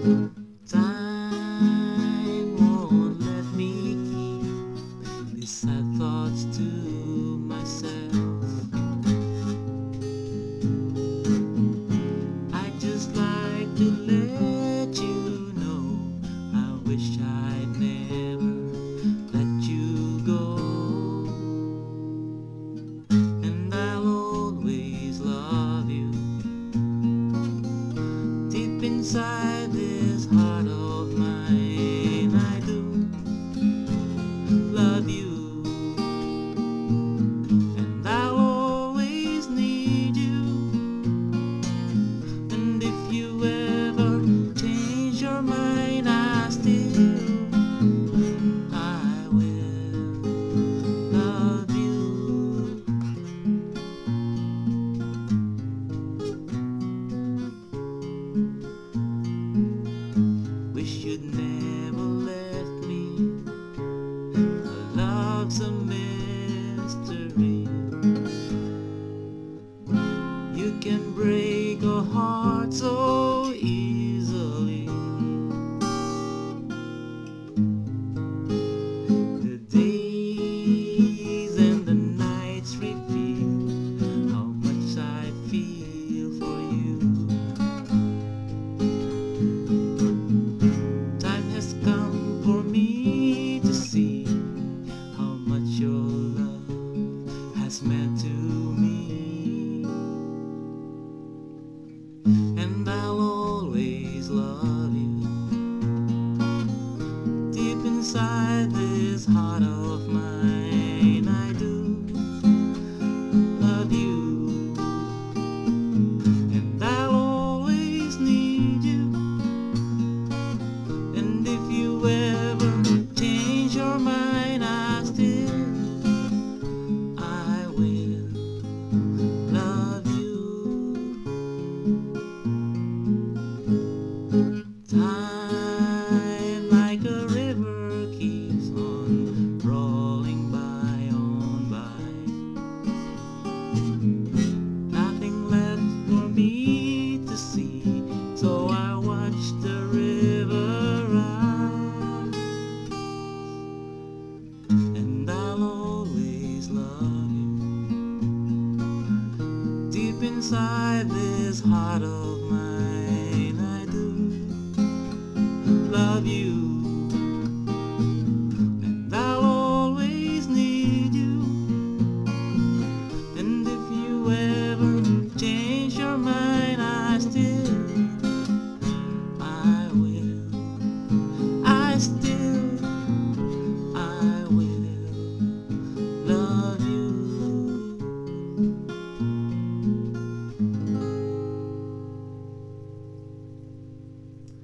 Time won't let me keep these sad thoughts to myself. I just like to let you know I wish I'd never let you go, and I'll always love you deep inside this heart of mine. I do love you, and I'll always need you. And if you ever change your mind, I will love you. Wish you'd never left me. Our love's a mystery. You can break a heart so easily. The days and the nights reveal how much I feel for you. Time has come for me to see how much your love has meant to me, and I'll always love you deep inside this heart of mine. I do love you, and I'll always need you. And if you ever change your mind, I will love you. Time like a river keeps on rolling by on by. Nothing left for me to see, so I watch the river rise, and I'll always love you deep inside this heart of mine.